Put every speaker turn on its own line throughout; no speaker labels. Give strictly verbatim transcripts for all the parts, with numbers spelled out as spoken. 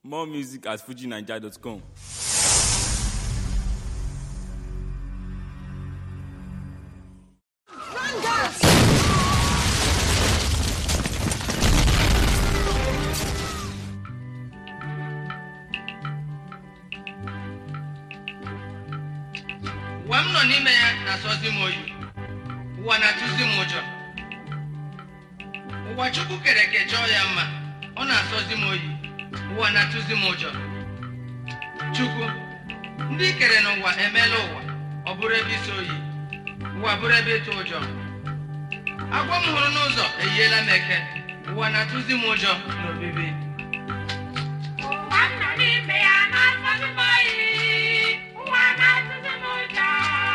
More music at fuji niger dot com.
Ụwa m nọ n'ime ya na-asọzi m oyi, ụwa na-atụzi m ụjọ. Ụwa Chukwu kere eke chọọ ya mma, ọ na-asọzi m oyi, ụwa na-atụzi m ụjọ. Chukwu, ndị kere n'ụwa emeela ụwa, ọ bụrụ ebe isi oyi, ụwa bụrụ ebe ịtụ ụjọ. Agwọ m hụrụ n'ụzọ eyiela m eke, ụwa na-atụzi m ụjọ n'obibi.
Ụwa m nọ n'ime ya na-asọzi m oyi, ụwa na-atụzi m ụjọ.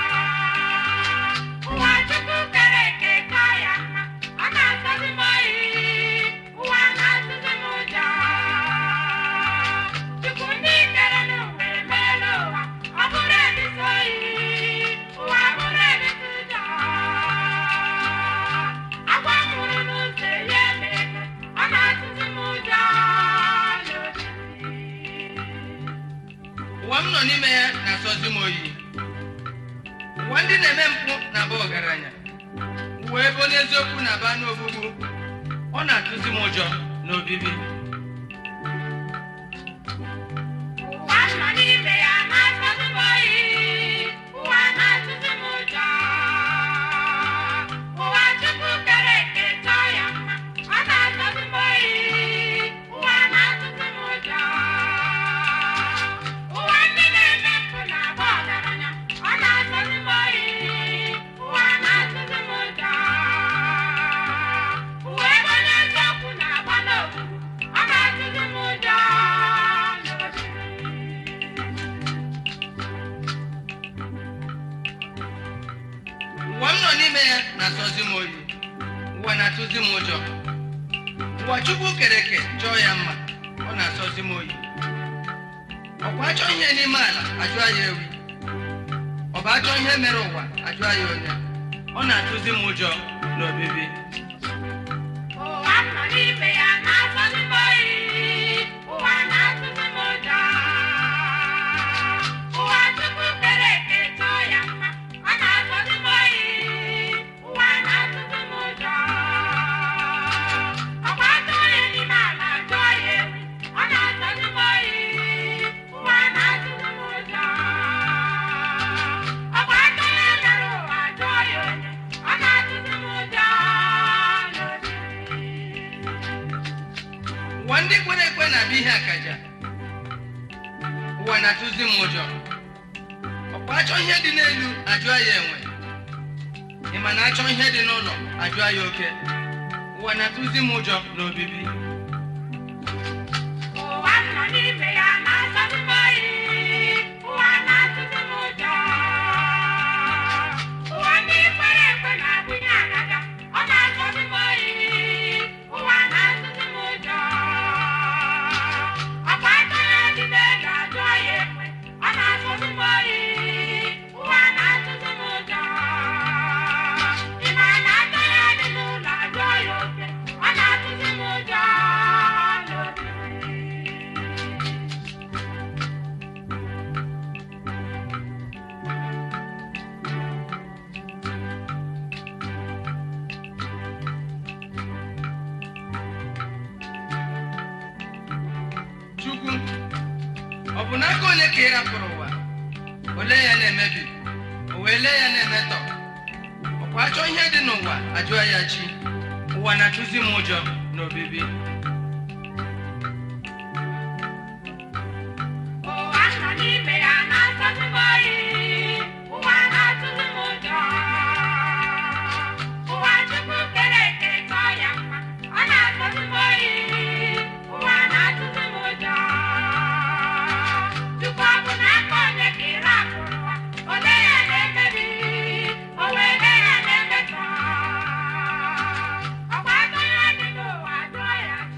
Ụwa Chukwu kere eke chọọ ya mma, ọ na-asọzi m oyi, ụwa na-atụzi m ụjọ. Chukwu, ndị kere n'ụwa emeela ụwa, ọ bụrụ ebe isi oyi, ụwa bụrụ ebe ịtụ ụjọ. Agwọ m hụrụ n'ụzọ eyiela m eke, ọ na-atụzi m ụjọ n'obibi.
Ụwa m nọ n'ime ya na-asọzi m oyi, ụwa ndị na-eme mpụ na-aba ọgaranya, ụwa ebe onye eziokwu na-aba n'ogbugbu, ọ na-atụzi m ụjọ n'obibi.
Ụwa m nọ n'ime ya na-asọzi m oyi, ụwa na-atụzi m ụjọ. Ụwa Chukwu kere eke chọọ ya mma, ọ na-asọzi m oyi, ụwa na-atụzi m ụjọ. Ụwa ndị na-eme mpụ na-aba ọgaranya, ọ na-asọzi m oyi, ụwa na-atụzi m ụjọ. Ụwa ebe onye eziokwu na-agba n'ogbugbu, ọ na-atụzi m ụjọ n'obibi.
Ụwa m nọ n'ime ya na-asọzi m oyi, ụwa na-atụzi m ụjọ. Ụwa Chukwu kere eke chọọ ya mma, ọ na-asọzi m oyi. Ọkwa achọ ihe n'ime ala ajụọ ya ewi, ọ bụ achọ ihe mere ụwa ajụọ ya onye, ọ na-atụzi m ụjọ n'obibi.
Ụwa m nọ n'ime ya na-asọzi m oyi, ụwa na-atụzi m ụjọ. Ụwa Chukwu kere eke chọọ ya mma, ọ na-asọzi m oyi, ụwa na-atụzi m ụjọ. Ọkwa achọ onye n'ime ala ajụọ ya ewi, ọ na-asọzi m oyi, ụwa na-atụzi m ụjọ. Ọkwa achọ onye mere ụwa ajụọ ya onye, ọ na-atụzi m ụjọ n'obibi.
Ụwa ndị kwere ekwe na-abịa ihe akaja, ụwa na-atụzi m ụjọ. Ọkwa achọ ihe dị n'elu ajụọ ya enwe, ị ma na achọ ihe dị n'ụlọ ajụọ ya oke, ụwa na-atụzi m ụjọ n'obibi.
Ụwa m nọ n'ime ya na-asọzi m oyi, ụwa na-atụzi m ụjọ. Ụwa ndị kwere ekwe na-abụnye agaga, ọ na-asọzi m oyi, ụwa na-atụzi m ụjọ. Ọkwa aka ya dị n'elu ajụọ ya ekwe, ọ na-asọzi m oyi, ụwa na-atụzi m ụjọ. Ị ma na aka ya dị n'ụlọ ajụọ ya oke, ọ na-atụzi m ụjọ n'obibi.
Chukwu, ọ bụ n'aka onye ka ị rapụrụ ụwa, ole ya na-emebi, o wee lee ya na-emetọ. Ọkwa achọ ihe dị n'ụwa ajụọ ya chi, ụwa na-atụzi m ụjọ n'obibi.
Ụwa m nọ n'ime ya na-asọzi m oyi, ụwa na-atụzi m ụjọ. Ụwa Chukwu kere eke chọọ ya mma, ọ na-asọzi m oyi, ụwa na-atụzi m ụjọ. Chukwu, ọ bụ n'aka onye ka ị rapụrụ ụwa, ole ya na-emebi, o wee lee ya na-emetọ. Ọkwa aka ya dị n'ụwa ajụọ ya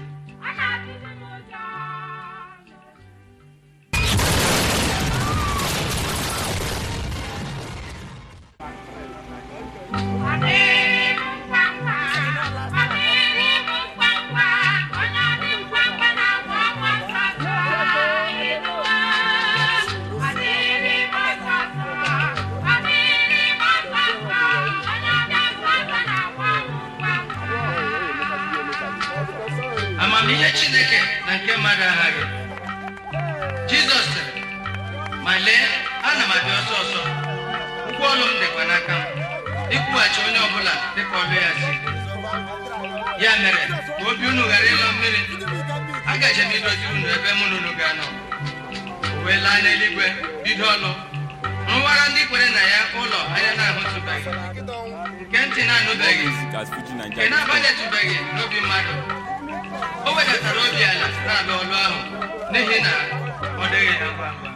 amamihe Chineke na nke mmadụ aghaghị. Jizọs sịrị, ma lee, ana m abịa ọsọ ọsọ, ụgwọ ọlụ m dịkwa n'aka m, ịkwụghachi onye ọbụla dịka ọlụ ya si dị. Ya mere, ka obi unu ghara ịlọ mmiri, agaje m idozi unu ebe mụ na unu ga-anọ. O wee laa n'eluigwe bido ọlụ, nwara ndị kwere na ya ụlọ anya na-ahụtụbeghị, nke ntị na-anụbeghị, nke na-abanyetụbeghị n'obi mmadụ. O wedatara obi ala na-alụ ọlụ ahụ n'ihi na ọ dịghị ya ngwa ngwa.